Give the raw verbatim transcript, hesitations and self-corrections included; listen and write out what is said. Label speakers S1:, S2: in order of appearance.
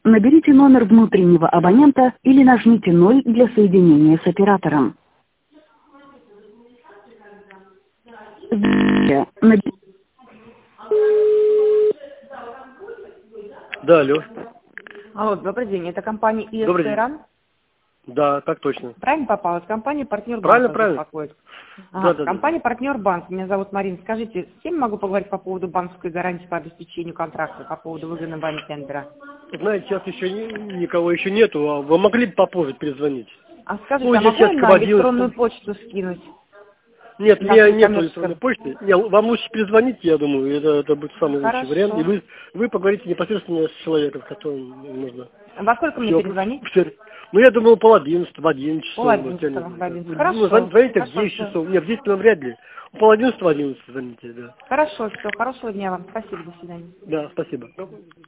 S1: наберите номер внутреннего абонента или нажмите ноль для соединения с оператором. Наб-
S2: Да, алло.
S3: Алло, добрый день. Это компания
S2: Добрый день.
S3: ИС-Иран?
S2: Да, так точно.
S3: Правильно попалась? Компания партнер
S2: Правильно,
S3: банка
S2: правильно.
S3: беспокоит. Ага.
S2: Да, да, да.
S3: Компания партнер банк. Меня зовут Марина. Скажите, с кем могу поговорить по поводу банковской гарантии по обеспечению контракта, по поводу выгодного вами тендера?
S2: Знаете, сейчас еще ни- никого еще нету, а вы могли бы попозже перезвонить?
S3: А скажите,
S2: Ну,
S3: а
S2: здесь
S3: могу я
S2: сейчас
S3: на
S2: к одиннадцати.
S3: электронную почту скинуть?
S2: Нет, у
S3: На
S2: меня
S3: свой
S2: нет
S3: коммерческий-
S2: электронной почты. Не, вам лучше перезвонить, я думаю, это, это будет самый лучший
S3: Хорошо.
S2: вариант. И вы, вы поговорите непосредственно с человеком, с которым нужно.
S3: Во сколько мне
S2: Всё,
S3: перезвонить?
S2: всё. Ну, я думал, пол одиннадцатого, в одиннадцать часов.
S3: Пол
S2: вот, я
S3: одиннадцатого,
S2: не
S3: в
S2: знаю.
S3: одиннадцать.
S2: Ну,
S3: Хорошо.
S2: звон- звоните в
S3: Хорошо,
S2: десять
S3: всё.
S2: часов. Нет, в десять ну, вряд ли. Пол одиннадцатого, в одиннадцать звоните, да.
S3: Хорошо, все. Хорошего дня вам. Спасибо, до свидания.
S2: Да, спасибо.